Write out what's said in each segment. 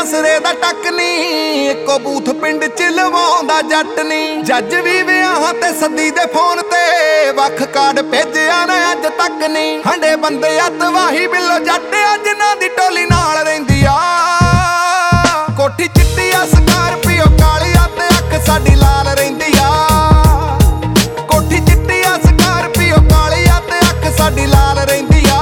ਆਸਰੇ ਦਾ ਟੱਕ ਨੀ, ਇੱਕੋ ਬੂਥ ਪਿੰਡ ਚ ਲਵਾਉਂਦਾ ਜੱਟ ਨੀ। ਜੱਜ ਵੀ ਵਿਆਹਾਂ ਤੇ ਸੱਦੀ ਦੇ ਫੋਨ ਤੇ, ਵੱਖ ਕਾਰਡ ਭੇਜਿਆ ਨਾ ਅੱਜ ਤੱਕ ਨੀ। ਹੰਡੇ ਬੰਦੇ ਅਤਵਾਹੀ ਬਿੱਲੋ ਜੱਟ ਜਿਨ੍ਹਾਂ ਦੀ ਟੋਲੀ ਨਾਲ ਰਹਿੰਦੀ ਆ। ਕੋਠੀ ਚਿੱਟੀ ਆ ਸਕਾਰਪੀਓ ਕਾਲੀ ਆ ਤੇ ਅੱਖ ਸਾਡੀ ਲਾਲ ਰਹਿੰਦੀ ਆ। ਕੋਠੀ ਚਿੱਟੀ ਆ ਸਕਾਰਪੀਓ ਕਾਲੀ ਆ ਤੇ ਅੱਖ ਸਾਡੀ ਲਾਲ ਰਹਿੰਦੀ ਆ।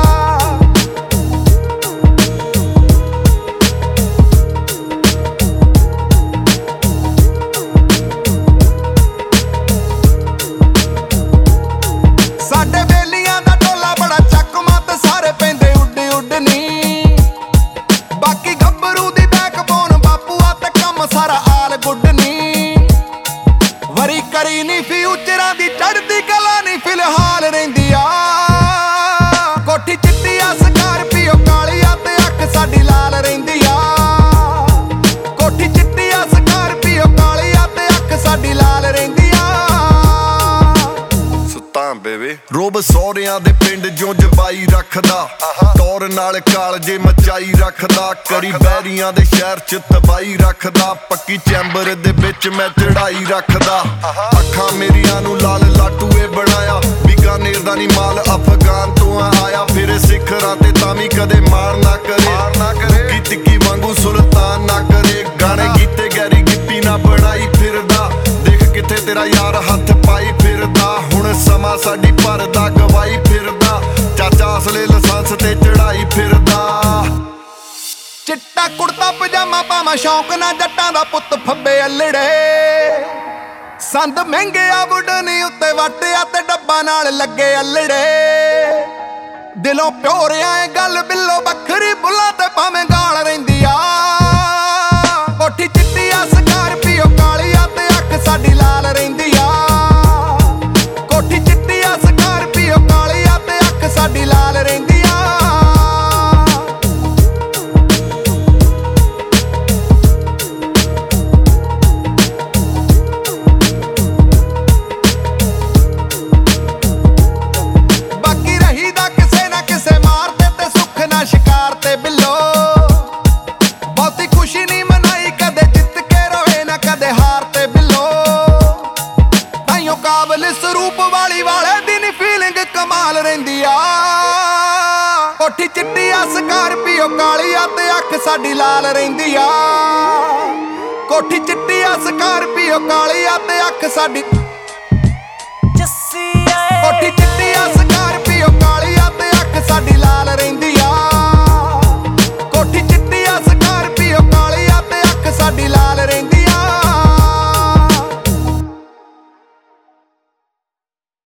ਸਾਡੇ ਬੇਲੀਆਂ ਦਾ ਟੋਲਾ ਬੜਾ ਚੱਕਮਾ ਤੇ ਸਾਰੇ ਪੈਂਦੇ ਉੱਡ ਉੱਡ ਨੀ। ਬਾਕੀ ਗੱਭਰੂ ਦੀ ਬੈਕਬੋਨ ਬਾਪੂ ਆ ਤੇ ਕੰਮ ਸਾਰਾ ਆਲ ਗੁੱਡ ਨੀ। ਵਰੀ ਕਰੀ ਨੀ ਫਿਊਚਰਾਂ ਦੀ ਚੜ੍ਹਦੀ ਕਲਾ ਨੀ ਫਿਲਹਾਲ ਰਹਿੰਦੀ ਆ। ਕੋਠੀ ਚਿੱਟੀ ਆ ਸਕਾਰਪੀਓ ਕਾਲੀ ਆ ਤੇ ਅੱਖ ਸਾਡੀ ਲਾਲ ਰਹਿੰਦੀ ਆ। ਕੋਠੀ ਚਿੱਟੀ ਆ ਸਕਾਰਪੀਓ ਕਾਲੀ ਆ ਤੇ ਅੱਖ ਸਾਡੀ ਲਾਲ ਰਹਿੰਦੀ ਆ। ਰੋਬ ਸਹੁਰਿਆਂ ਦੇ ਪਿੰਡ ਜੋ ਜਬਾਈ ਰੱਖਦਾ, ਟੌਰ ਨਾਲ ਕਾਲਜੇ ਮਚਾਈ ਰੱਖਦਾ। ਕਰੀ ਬੈਰੀਆਂ ਦੇ ਸ਼ਹਿਰ ਚ ਤਬਾਈ ਰੱਖਦਾ, ਪੱਕੀ ਚੈਂਬਰ ਦੇ ਵਿੱਚ ਮੈਂ ਚੜਾਈ ਰੱਖਦਾ। ਅੱਖਾਂ ਮੇਰੀਆਂ ਨੂੰ ਲਾਲ ਲਾਟੂਏ ਬਣਾਇਆ, ਬੀਕਾਨੇਰ ਦਾ ਨੀ ਮਾਲ ਅਫਗਾਨ ਤੋਂ ਆਇਆ। ਫਿਰ ਸਿਖਰਾਂ ਤੇ ਤਾਂ ਵੀ ਕਦੇ ਮਾਰ ਨਾ ਕਰੇ, ਕੀ ਟਿੱਕੀ ਵਾਂਗੂ ਸੁਲਤਾਨ ਨਾ ਕਰੇ। ਗਾਣੇ ਗੀਤੇ ਗੈਰੀ ਗਿੱਪੀ ਨਾ ਬਣਾਈ ਫਿਰਦਾ, ਦੇਖ ਕਿੱਥੇ ਤੇਰਾ ਯਾਰ ਹੱਥ ਪਾਈ ਫਿਰਦਾ। ਹੁਣ ਸਮਾਂ ਸਾਡੀ ਭਰਦਾ ਗਵਾਈ ਫਿਰਦਾ, ਚਾਚਾ ਅਸਲੇ ਲਾਇਸੈਂਸ ਤੇ ਚੜਾਈ ਫਿਰਦਾ। ਚਿੱਟਾ ਕੁੜਤਾ ਪਜਾਮਾ ਪਾਵਾਂ ਸ਼ੌਂਕ ਨਾ ਜੱਟਾਂ ਦਾ ਪੁੱਤ ਫੱਬੇ ਅਲੜੇ। ਸੰਦ ਮਹਿੰਗੇ ਆ ਵੁਡਨੀ ਉੱਤੇ ਵਾਟਿਆ ਤੇ ਡੱਬਾ ਨਾਲ ਲੱਗੇ ਅਲੜੇ। ਦਿਲੋਂ ਪਿਓਰਿਆ ਏ ਗੱਲ ਬਿੱਲੋ ਵੱਖਰੀ, ਬੁੱਲਾਂ ਤੇ ਭਾਵੇਂ ਗਾਲ ਰਹਿੰਦੀ ਆ। ਕੋਠੀ ਚਿੱਟੀ ਆ ਸਕਾਰਪੀਓ ਕਾਲੀ ਆ ਤੇ ਅੱਖ ਸਾਡੀ ਲਾਲ ਰਹਿੰਦੀ ਆ। ਕੋਠੀ ਚਿੱਟੀ ਆ ਸਕਾਰਪੀਓ ਕਾਲੀ ਆ ਤੇ ਅੱਖ ਸਾਡੀ ਲਾਲ ਰਹਿੰਦੀ ਆ। ਬਾਕੀ ਰਹੀਦਾ ਕਿਸੇ ਨਾ ਕਿਸੇ ਮਾਰ ਤੇ ਸੁੱਖ ਨਾ ਸ਼ਿਕਾਰ ਤੇ ਬਿੱਲੋ। ਬਹੁਤੀ ਖੁਸ਼ੀ ਨਹੀਂ ਮਨਾਈ ਕਦੇ ਜਿੱਤ ਕੇ ਰੋਏ ਨਾ ਕਦੇ ਹਾਰ ਤੇ ਬਿੱਲੋ। ਤਾਈਓ ਕਾਬਲ ਸਰੂਪ ਵਾਲੀ ਵਾਲੇ ਦੀ ਨੀ ਫੀਲਿੰਗ ਕਮਾਲ ਰਹਿੰਦੀ ਆ। ਕੋਠੀ ਚਿੱਟੀ ਆ ਸਕਾਰਪੀਓ ਕਾਲੀ ਆ ਤੇ ਅੱਖ ਸਾਡੀ ਲਾਲ ਰਹਿੰਦੀ ਆ। ਕੋਠੀ ਚਿੱਟੀ ਆ ਸਕਾਰਪੀਓ ਕਾਲੀ ਆ ਤੇ ਅੱਖ ਸਾਡੀ